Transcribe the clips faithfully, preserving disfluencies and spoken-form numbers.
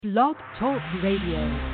Blog Talk Radio.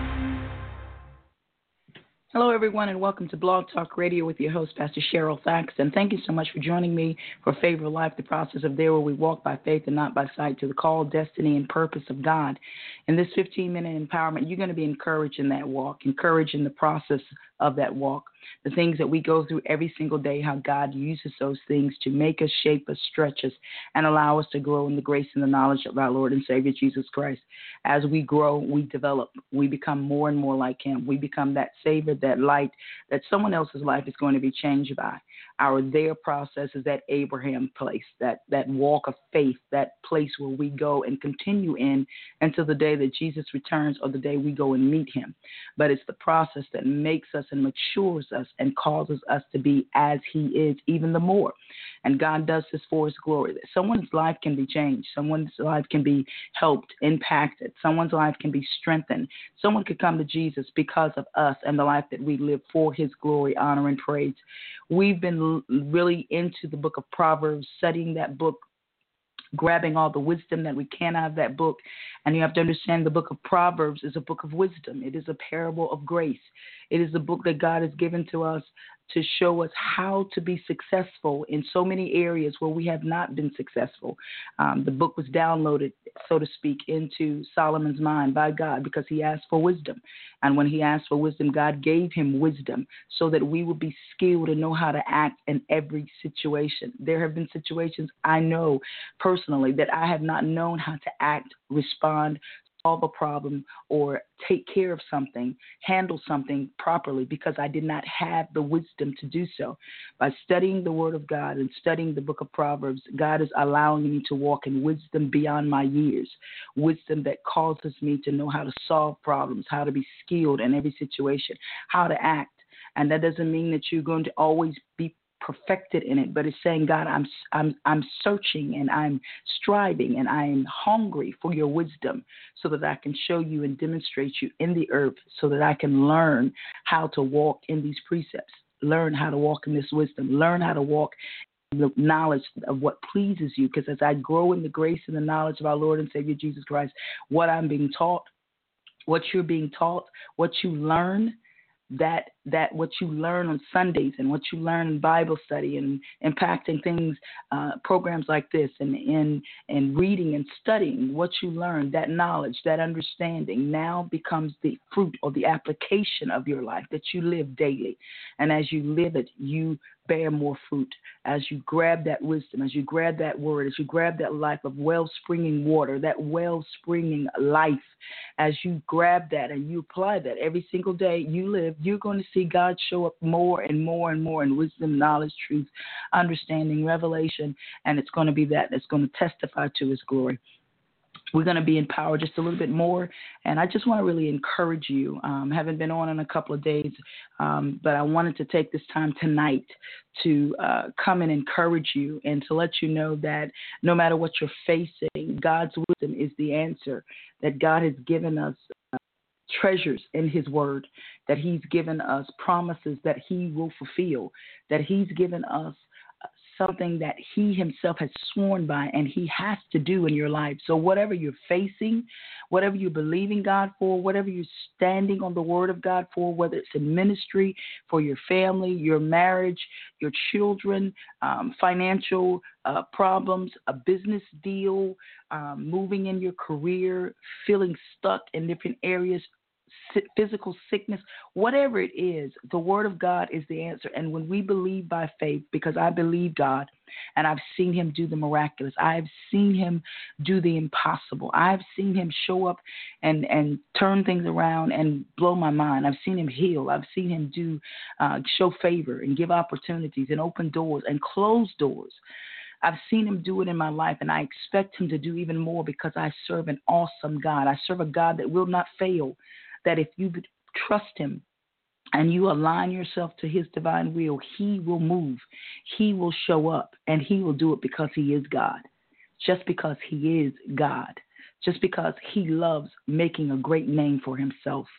Hello, everyone, and welcome to Blog Talk Radio with your host, Pastor Cheryl Thaxton. Thank you so much for joining me for Favor of Life, the process of there where we walk by faith and not by sight to the call, destiny, and purpose of God. In this fifteen-minute empowerment, you're going to be encouraged in that walk, encouraged in the process of that walk, the things that we go through every single day, how God uses those things to make us, shape us, stretch us, and allow us to grow in the grace and the knowledge of our Lord and Savior Jesus Christ. As we grow, we develop, we become more and more like Him. We become that Savior, that light, that someone else's life is going to be changed by. Our there process is that Abraham place, that, that walk of faith, that place where we go and continue in until the day that Jesus returns or the day we go and meet Him. But it's the process that makes us and matures us and causes us to be as He is even the more. And God does this for His glory. Someone's life can be changed. Someone's life can be helped, impacted. Someone's life can be strengthened. Someone could come to Jesus because of us and the life that we live for His glory, honor, and praise. We've been really into the book of Proverbs, studying that book, grabbing all the wisdom that we can out of that book. And you have to understand the book of Proverbs is a book of wisdom. It is a parable of grace. It is a book that God has given to us to show us how to be successful in so many areas where we have not been successful. Um, the book was downloaded, so to speak, into Solomon's mind by God because he asked for wisdom. And when he asked for wisdom, God gave him wisdom so that we would be skilled and know how to act in every situation. There have been situations I know personally that I have not known how to act, respond, solve a problem, or take care of something, handle something properly because I did not have the wisdom to do so. By studying the Word of God and studying the book of Proverbs, God is allowing me to walk in wisdom beyond my years, wisdom that causes me to know how to solve problems, how to be skilled in every situation, how to act. And that doesn't mean that you're going to always be perfected in it, but it's saying, God, I'm I'm I'm searching and I'm striving and I'm hungry for your wisdom so that I can show you and demonstrate you in the earth so that I can learn how to walk in these precepts, learn how to walk in this wisdom, learn how to walk in the knowledge of what pleases you. Because as I grow in the grace and the knowledge of our Lord and Savior Jesus Christ, what I'm being taught, what you're being taught, what you learn, that that what you learn on Sundays and what you learn in Bible study and impacting things, uh, programs like this and in and reading and studying what you learn, that knowledge, that understanding now becomes the fruit or the application of your life that you live daily. And as you live it, you bear more fruit. As you grab that wisdom, as you grab that word, as you grab that life of well-springing water, that well-springing life, as you grab that and you apply that every single day you live, you're going to see God show up more and more and more in wisdom, knowledge, truth, understanding, revelation, and it's going to be that that's going to testify to His glory. We're going to be empowered just a little bit more, and I just want to really encourage you. Um, haven't been on in a couple of days, um, but I wanted to take this time tonight to uh, come and encourage you and to let you know that no matter what you're facing, God's wisdom is the answer, that God has given us uh, treasures in His word, that He's given us promises that He will fulfill, that He's given us something that He Himself has sworn by and He has to do in your life. So whatever you're facing, whatever you're believing God for, whatever you're standing on the Word of God for, whether it's in ministry, for your family, your marriage, your children, um, financial uh, problems, a business deal, um, moving in your career, feeling stuck in different areas, physical sickness, whatever it is, the Word of God is the answer. And when we believe by faith, because I believe God and I've seen Him do the miraculous, I've seen Him do the impossible, I've seen Him show up and, and turn things around and blow my mind. I've seen Him heal. I've seen Him do uh, show favor and give opportunities and open doors and close doors. I've seen Him do it in my life, and I expect Him to do even more because I serve an awesome God. I serve a God that will not fail, that if you trust Him and you align yourself to His divine will, He will move, He will show up, and He will do it because He is God, just because He is God, just because He loves making a great name for Himself.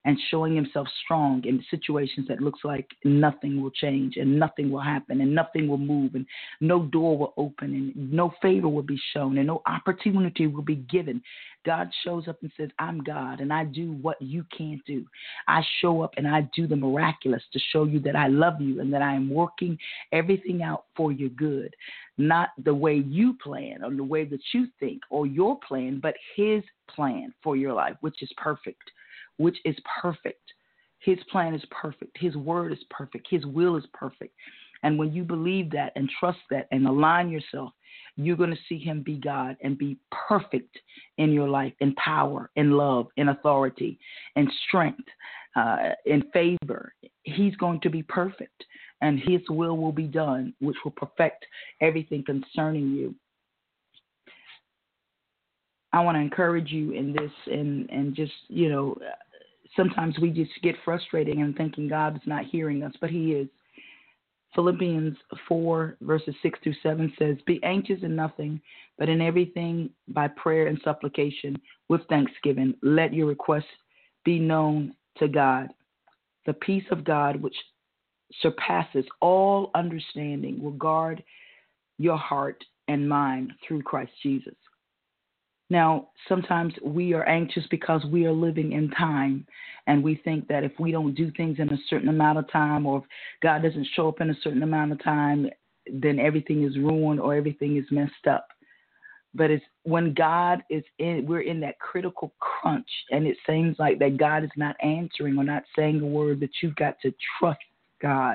and showing himself strong in situations that looks like nothing will change and nothing will happen and nothing will move and no door will open and no favor will be shown and no opportunity will be given. God shows up and says, I'm God and I do what you can't do. I show up and I do the miraculous to show you that I love you and that I am working everything out for your good. Not the way you plan or the way that you think or your plan, but his plan for your life, which is perfect. which is perfect. His plan is perfect. His word is perfect. His will is perfect. And when you believe that and trust that and align yourself, you're going to see him be God and be perfect in your life, in power, in love, in authority, in strength, uh, in favor. He's going to be perfect, and his will will be done, which will perfect everything concerning you. I want to encourage you in this and, and just, you know, sometimes we just get frustrated and thinking God is not hearing us, but he is. Philippians four, verses six through seven says, be anxious in nothing, but in everything by prayer and supplication with thanksgiving, let your requests be known to God. The peace of God, which surpasses all understanding, will guard your heart and mind through Christ Jesus. Now, sometimes we are anxious because we are living in time, and we think that if we don't do things in a certain amount of time, or if God doesn't show up in a certain amount of time, then everything is ruined or everything is messed up. But it's when God is in, we're in that critical crunch, and it seems like that God is not answering or not saying a word, that you've got to trust God.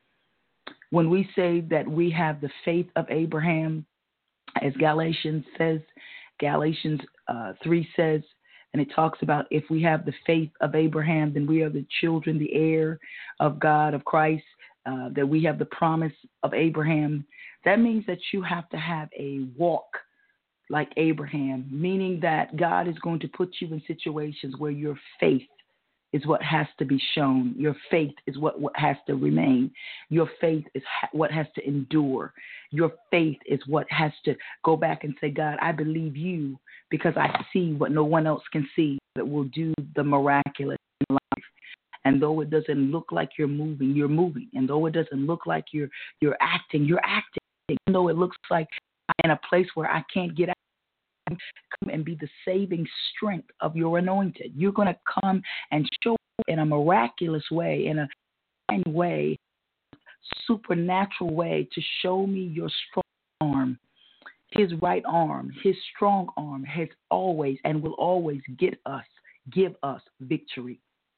When we say that we have the faith of Abraham, as Galatians says, Galatians uh, three says, and it talks about if we have the faith of Abraham, then we are the children, the heir of God, of Christ, uh, that we have the promise of Abraham. That means that you have to have a walk like Abraham, meaning that God is going to put you in situations where your faith is what has to be shown. Your faith is what, what has to remain. Your faith is ha- what has to endure. Your faith is what has to go back and say, God, I believe you because I see what no one else can see that will do the miraculous in life. And though it doesn't look like you're moving, you're moving. And though it doesn't look like you're you're acting, you're acting. Even though it looks like I'm in a place where I can't get out, come and be the saving strength of your anointed. You're going to come and show in a miraculous way, in a divine way, supernatural way, to show me your strong arm. His right arm, his strong arm has always and will always get us, give us victory.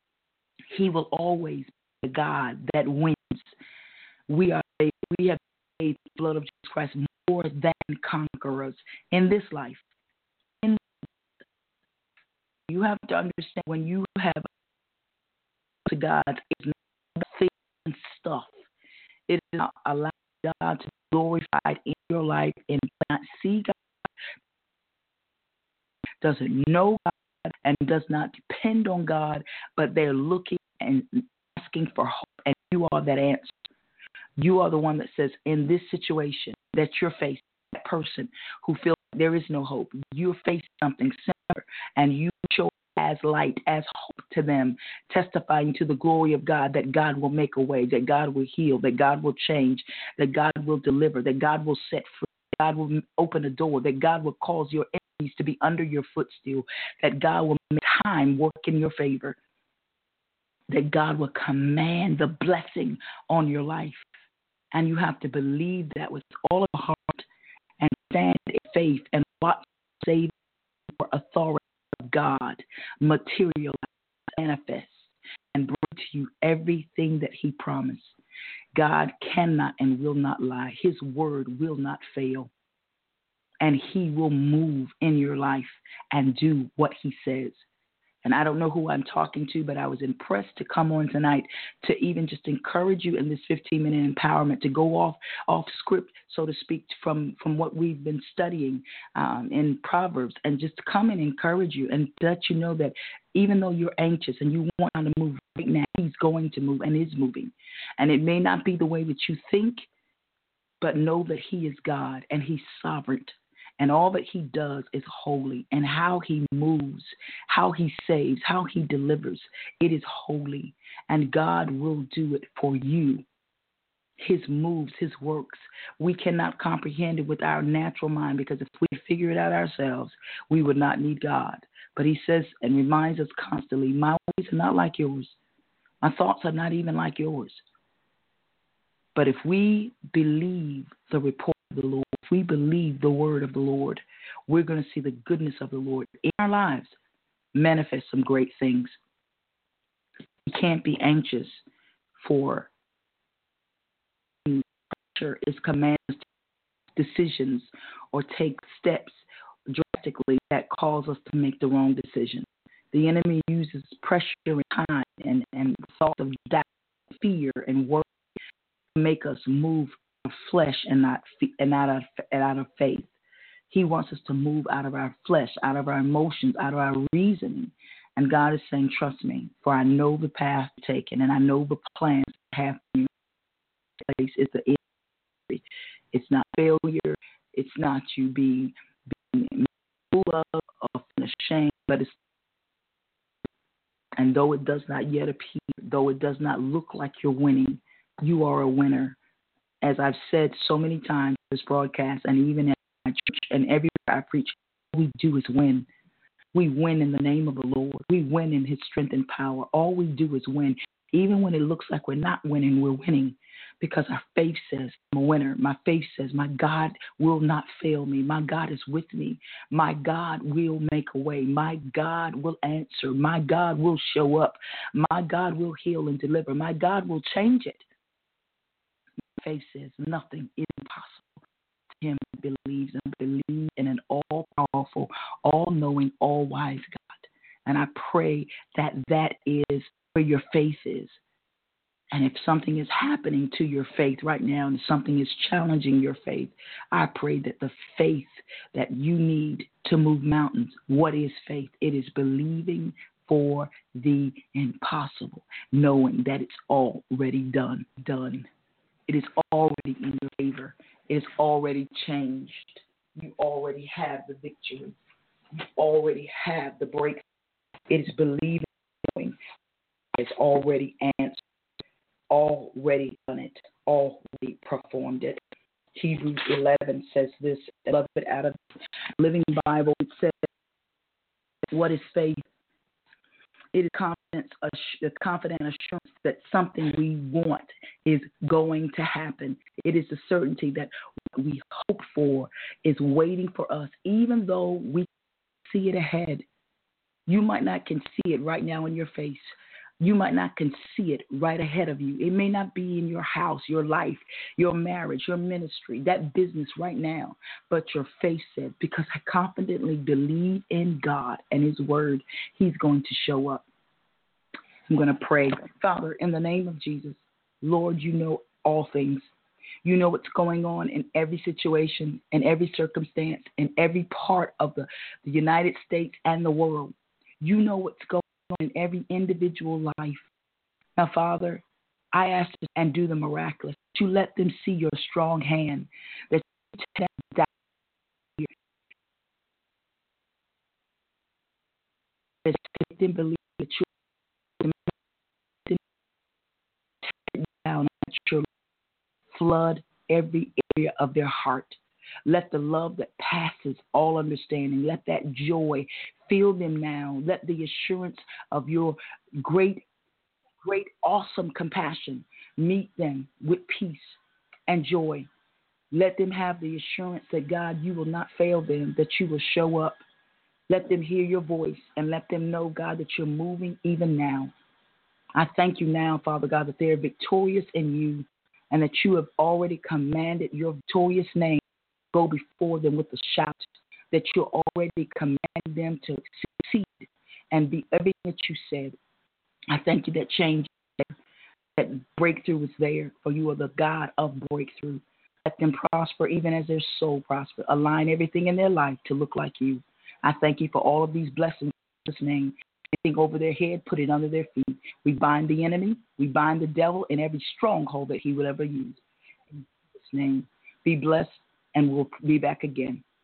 He will always be the God that wins. We are we have the blood of Jesus Christ more than conquerors in this life. In you have to understand, when you have to God, it's not things and stuff. It is not allowing God to be glorified in your life and not see God, doesn't know God, and does not depend on God, but they're looking and asking for hope, and you are that answer. You are the one that says, in this situation that you're facing, that person who feels like there is no hope, you're facing something similar, and you show as light, as hope to them, testifying to the glory of God, that God will make a way, that God will heal, that God will change, that God will deliver, that God will set free, that God will open a door, that God will cause your enemies to be under your footstool, that God will make time work in your favor, that God will command the blessing on your life. And you have to believe that with all of your heart and stand in faith and watch the saving authority of God materialize, manifest, and bring to you everything that he promised. God cannot and will not lie. His word will not fail. And he will move in your life and do what he says. And I don't know who I'm talking to, but I was impressed to come on tonight to even just encourage you in this fifteen-minute empowerment, to go off off script, so to speak, from, from what we've been studying um, in Proverbs, and just come and encourage you and let you know that even though you're anxious and you want to move right now, he's going to move and is moving. And it may not be the way that you think, but know that he is God and he's sovereign. And all that he does is holy. And how he moves, how he saves, how he delivers, it is holy. And God will do it for you. His moves, his works, we cannot comprehend it with our natural mind, because if we figure it out ourselves, we would not need God. But he says and reminds us constantly, my ways are not like yours. My thoughts are not even like yours. But if we believe the report of the Lord, if we believe the word of the Lord, we're going to see the goodness of the Lord in our lives manifest some great things. We can't be anxious for pressure is command us to make decisions or take steps drastically that cause us to make the wrong decision. The enemy uses pressure and time and, and thoughts of doubt, fear, and worry to make us move out of flesh and not and not out of, and out of faith. He wants us to move out of our flesh, out of our emotions, out of our reasoning. And God is saying, trust me, for I know the path taken, and I know the plans I have for you. It's the end. It's not failure. It's not you being, being full of or ashamed, but it's. And though it does not yet appear, though it does not look like you're winning, you are a winner. As I've said so many times in this broadcast, and even in my church and everywhere I preach, all we do is win. We win in the name of the Lord. We win in his strength and power. All we do is win. Even when it looks like we're not winning, we're winning, because our faith says, I'm a winner. My faith says, my God will not fail me. My God is with me. My God will make a way. My God will answer. My God will show up. My God will heal and deliver. My God will change it. My faith says nothing is impossible to him who believes and believes in an all-powerful, all-knowing, all-wise God. And I pray that that is where your faith is. And if something is happening to your faith right now and something is challenging your faith, I pray that the faith that you need to move mountains, what is faith? It is believing for the impossible, knowing that it's already done, done. It is already in your favor. It is already changed. You already have the victory. You already have the breakthrough. It is believing, knowing it's already answered. Already done it, already performed it. Hebrews eleven says this, I love it out of the Living Bible. It says, what is faith? It is confidence, a confident assurance that something we want is going to happen. It is the certainty that what we hope for is waiting for us, even though we see it ahead. You might not can see it right now in your face. You might not can see it right ahead of you. It may not be in your house, your life, your marriage, your ministry, that business right now. But your faith said, because I confidently believe in God and his word, he's going to show up. I'm going to pray. Father, in the name of Jesus, Lord, you know all things. You know what's going on in every situation, in every circumstance, in every part of the, the United States and the world. You know what's going on in every individual life. Now, Father, I ask you and do the miraculous, to let them see your strong hand, that you take them down, that make them believe that you take them down, that you flood every area of their heart. Let the love that passes all understanding, let that joy fill them now. Let the assurance of your great, great, awesome compassion meet them with peace and joy. Let them have the assurance that, God, you will not fail them, that you will show up. Let them hear your voice and let them know, God, that you're moving even now. I thank you now, Father God, that they're victorious in you and that you have already commanded your victorious name go before them with a shout, that you already commanded them to succeed and be everything that you said. I thank you that change, that breakthrough is there, for you are the God of breakthrough. Let them prosper even as their soul prosper. Align everything in their life to look like you. I thank you for all of these blessings in Jesus' name. Anything over their head, put it under their feet. We bind the enemy. We bind the devil in every stronghold that he will ever use. In Jesus' name, be blessed, and we'll be back again.